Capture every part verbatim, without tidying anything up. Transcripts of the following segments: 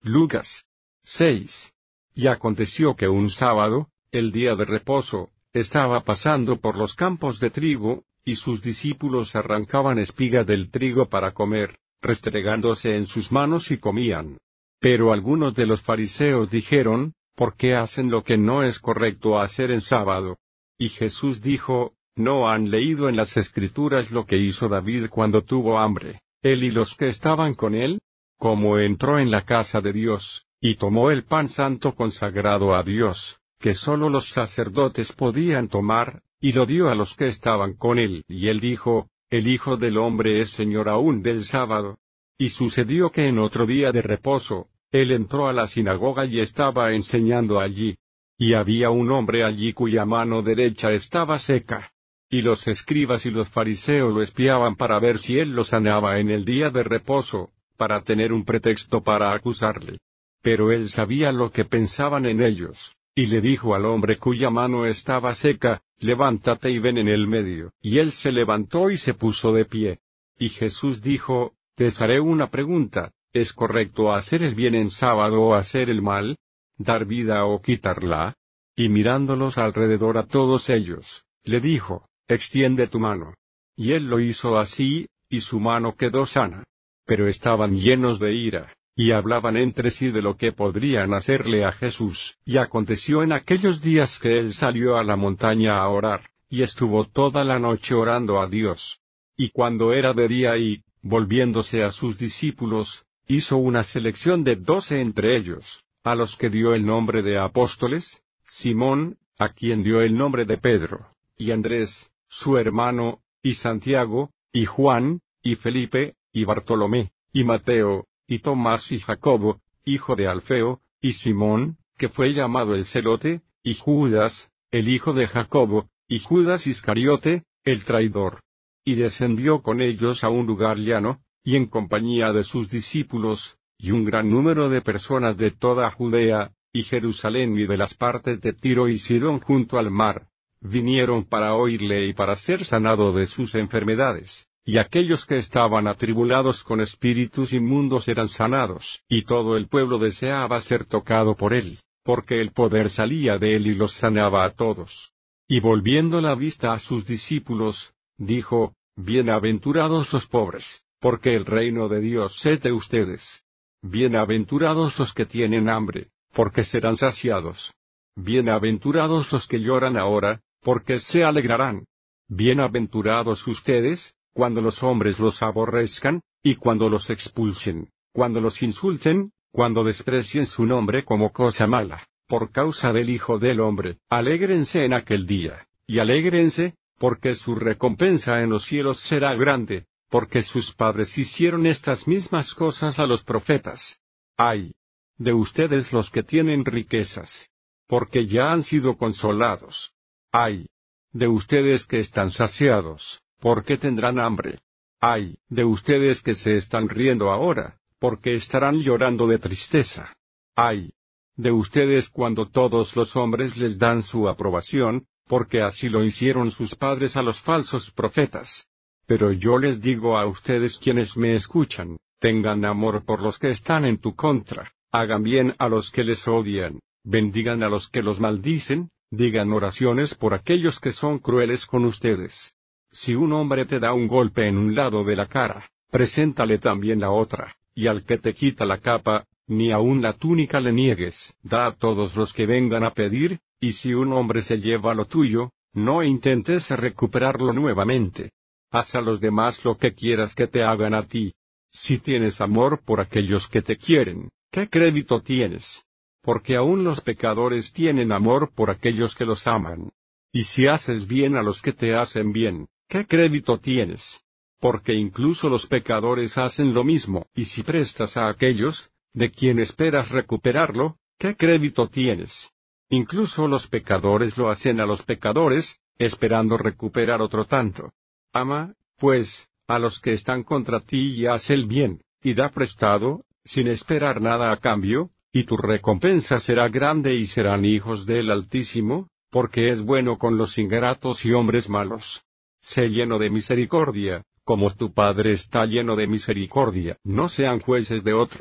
Lucas seis. Y aconteció que un sábado, el día de reposo, estaba pasando por los campos de trigo, y sus discípulos arrancaban espiga del trigo para comer, restregándose en sus manos y comían. Pero algunos de los fariseos dijeron, ¿por qué hacen lo que no es correcto hacer en sábado? Y Jesús dijo, ¿no han leído en las Escrituras lo que hizo David cuando tuvo hambre, él y los que estaban con él? Como entró en la casa de Dios, y tomó el pan santo consagrado a Dios, que sólo los sacerdotes podían tomar, y lo dio a los que estaban con él, y él dijo, el Hijo del Hombre es Señor aún del sábado. Y sucedió que en otro día de reposo, él entró a la sinagoga y estaba enseñando allí. Y había un hombre allí cuya mano derecha estaba seca. Y los escribas y los fariseos lo espiaban para ver si él lo sanaba en el día de reposo, para tener un pretexto para acusarle. Pero él sabía lo que pensaban en ellos, y le dijo al hombre cuya mano estaba seca, levántate y ven en el medio. Y él se levantó y se puso de pie. Y Jesús dijo, les haré una pregunta, ¿es correcto hacer el bien en sábado o hacer el mal? ¿Dar vida o quitarla? Y mirándolos alrededor a todos ellos, le dijo, extiende tu mano. Y él lo hizo así, y su mano quedó sana. Pero estaban llenos de ira, y hablaban entre sí de lo que podrían hacerle a Jesús. Y aconteció en aquellos días que él salió a la montaña a orar, y estuvo toda la noche orando a Dios. Y cuando era de día y, volviéndose a sus discípulos, hizo una selección de doce entre ellos, a los que dio el nombre de apóstoles, Simón, a quien dio el nombre de Pedro, y Andrés, su hermano, y Santiago, y Juan, y Felipe, y Bartolomé, y Mateo, y Tomás y Jacobo, hijo de Alfeo, y Simón, que fue llamado el Celote, y Judas, el hijo de Jacobo, y Judas Iscariote, el traidor. Y descendió con ellos a un lugar llano, y en compañía de sus discípulos, y un gran número de personas de toda Judea, y Jerusalén y de las partes de Tiro y Sidón junto al mar, vinieron para oírle y para ser sanado de sus enfermedades. Y aquellos que estaban atribulados con espíritus inmundos eran sanados, y todo el pueblo deseaba ser tocado por él, porque el poder salía de él y los sanaba a todos. Y volviendo la vista a sus discípulos, dijo, bienaventurados los pobres, porque el reino de Dios es de ustedes. Bienaventurados los que tienen hambre, porque serán saciados. Bienaventurados los que lloran ahora, porque se alegrarán. Bienaventurados ustedes, cuando los hombres los aborrezcan, y cuando los expulsen, cuando los insulten, cuando desprecien su nombre como cosa mala, por causa del Hijo del Hombre. Alégrense en aquel día, y alégrense, porque su recompensa en los cielos será grande, porque sus padres hicieron estas mismas cosas a los profetas. Ay de ustedes los que tienen riquezas, porque ya han sido consolados. Ay de ustedes que están saciados, porque tendrán hambre. Ay de ustedes que se están riendo ahora, porque estarán llorando de tristeza. Ay de ustedes cuando todos los hombres les dan su aprobación, porque así lo hicieron sus padres a los falsos profetas. Pero yo les digo a ustedes quienes me escuchan, tengan amor por los que están en tu contra, hagan bien a los que les odian, bendigan a los que los maldicen, digan oraciones por aquellos que son crueles con ustedes. Si un hombre te da un golpe en un lado de la cara, preséntale también la otra, y al que te quita la capa, ni aun la túnica le niegues. Da a todos los que vengan a pedir, y si un hombre se lleva lo tuyo, no intentes recuperarlo nuevamente. Haz a los demás lo que quieras que te hagan a ti. Si tienes amor por aquellos que te quieren, ¿qué crédito tienes? Porque aun los pecadores tienen amor por aquellos que los aman. Y si haces bien a los que te hacen bien, ¿qué crédito tienes? Porque incluso los pecadores hacen lo mismo. Y si prestas a aquellos, de quien esperas recuperarlo, ¿qué crédito tienes? Incluso los pecadores lo hacen a los pecadores, esperando recuperar otro tanto. Ama, pues, a los que están contra ti y haz el bien, y da prestado, sin esperar nada a cambio, y tu recompensa será grande y serán hijos del Altísimo, porque es bueno con los ingratos y hombres malos. Sé lleno de misericordia, como tu Padre está lleno de misericordia. No sean jueces de otros,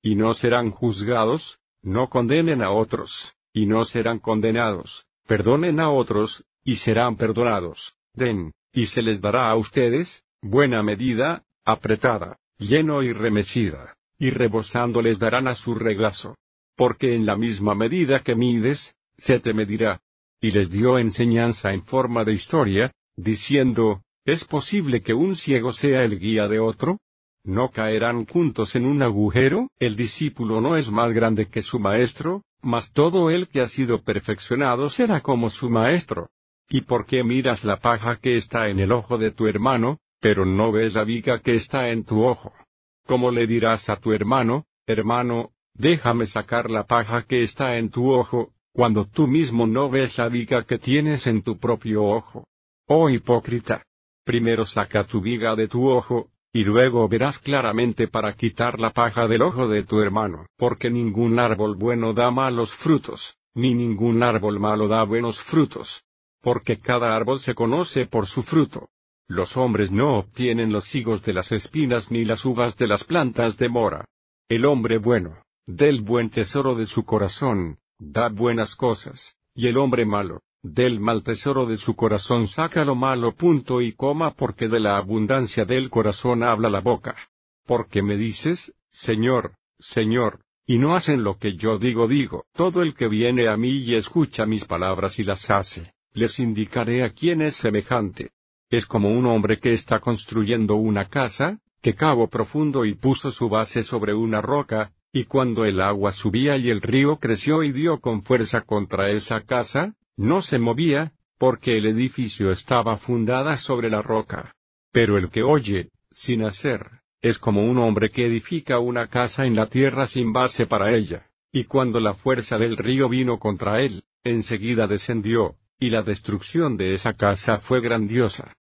y no serán juzgados; no condenen a otros, y no serán condenados; perdonen a otros, y serán perdonados; den, y se les dará a ustedes, buena medida, apretada, lleno y remecida, y rebosando les darán a su regazo. Porque en la misma medida que mides, se te medirá. Y les dio enseñanza en forma de historia, diciendo: ¿Es posible que un ciego sea el guía de otro? ¿No caerán juntos en un agujero? El discípulo no es más grande que su maestro, mas todo el que ha sido perfeccionado será como su maestro. ¿Y por qué miras la paja que está en el ojo de tu hermano, pero no ves la viga que está en tu ojo? ¿Cómo le dirás a tu hermano: hermano, déjame sacar la paja que está en tu ojo, cuando tú mismo no ves la viga que tienes en tu propio ojo? Oh hipócrita. Primero saca tu viga de tu ojo, y luego verás claramente para quitar la paja del ojo de tu hermano. Porque ningún árbol bueno da malos frutos, ni ningún árbol malo da buenos frutos. Porque cada árbol se conoce por su fruto. Los hombres no obtienen los higos de las espinas ni las uvas de las plantas de mora. El hombre bueno, del buen tesoro de su corazón, da buenas cosas, y el hombre malo, del mal tesoro de su corazón saca lo malo. Punto y coma. Porque de la abundancia del corazón habla la boca. Porque me dices: Señor, Señor, y no hacen lo que yo digo. Digo, todo el que viene a mí y escucha mis palabras y las hace, les indicaré a quién es semejante. Es como un hombre que está construyendo una casa, que cavó profundo y puso su base sobre una roca, y cuando el agua subía y el río creció y dio con fuerza contra esa casa, no se movía, porque el edificio estaba fundada sobre la roca. Pero el que oye, sin hacer, es como un hombre que edifica una casa en la tierra sin base para ella, y cuando la fuerza del río vino contra él, enseguida descendió, y la destrucción de esa casa fue grandiosa.